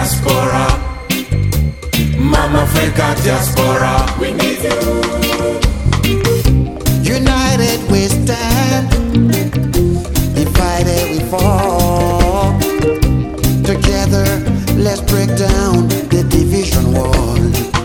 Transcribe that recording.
diaspora. Mama Africa diaspora. We need you. United we stand, divided we fall. Together let's break down the division wall.